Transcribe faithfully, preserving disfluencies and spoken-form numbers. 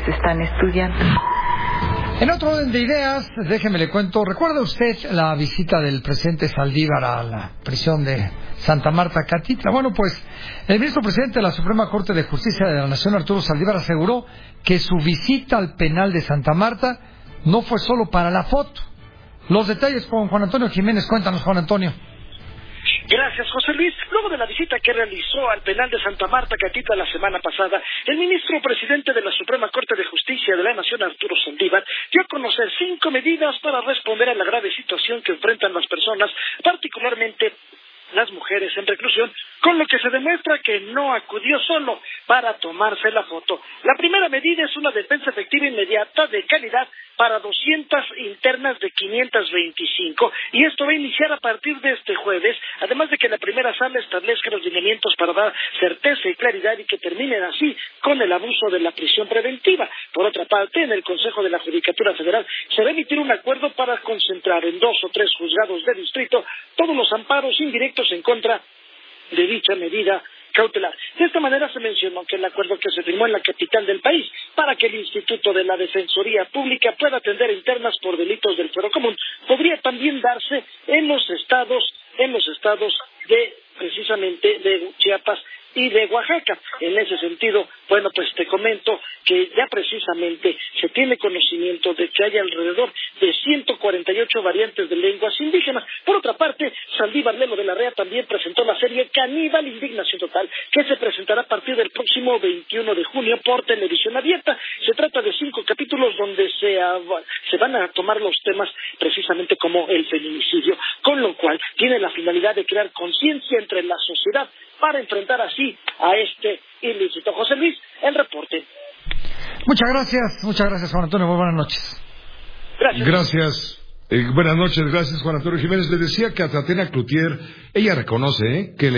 se están estudiando. En otro orden de ideas, déjeme le cuento, ¿recuerda usted la visita del presidente Saldívar a la prisión de Santa Marta, Catitla? Bueno, pues el ministro presidente de la Suprema Corte de Justicia de la Nación, Arturo Saldívar, aseguró que su visita al penal de Santa Marta no fue solo para la foto. Los detalles con Juan Antonio Jiménez. Cuéntanos, Juan Antonio. Gracias, José Luis. Luego de la visita que realizó al penal de Santa Marta, Catitla, la semana pasada, el ministro presidente de la Suprema Corte de Justicia de la Nación, Arturo Saldívar, dio a conocer cinco medidas para responder a la grave situación que enfrentan las personas, particularmente las mujeres en reclusión, con lo que se demuestra que no acudió solo para tomarse la foto. La primera medida es una defensa efectiva inmediata de calidad para doscientas internas de quinientas veinticinco, y esto va a iniciar a partir de este jueves, además de que la primera sala establezca los lineamientos para dar certeza y claridad y que terminen así con el abuso de la prisión preventiva. Por otra parte, en el Consejo de la Judicatura Federal se va a emitir un acuerdo para concentrar en dos o tres juzgados de distrito todos los amparos indirectos en contra de dicha medida cautelar. De esta manera se mencionó que el acuerdo que se firmó en la capital del país para que el Instituto de la Defensoría Pública pueda atender internas por delitos del fuero común podría también darse en los estados, en los estados de precisamente de Chiapas y de Oaxaca. En ese sentido, bueno, pues te comento que ya precisamente se tiene conocimiento de que hay alrededor de ciento cuarenta y ocho variantes de lenguas indígenas. Por otra parte, Saldívar Lelo de la Rea también presentó la serie Caníbal Indignación Total, que se presentará a partir del próximo veintiuno de junio por televisión abierta. Se trata de cinco capítulos donde se, uh, se van a tomar los temas precisamente como el feminicidio, con lo cual tiene la finalidad de crear conciencia entre la sociedad para enfrentar así a este ilícito. José Luis, el reporte. Muchas gracias, muchas gracias, Juan Antonio. Muy buenas noches. Gracias. Gracias. Eh, buenas noches, gracias, Juan Antonio Jiménez. Le decía que a Tatiana Cloutier, ella reconoce ¿eh? que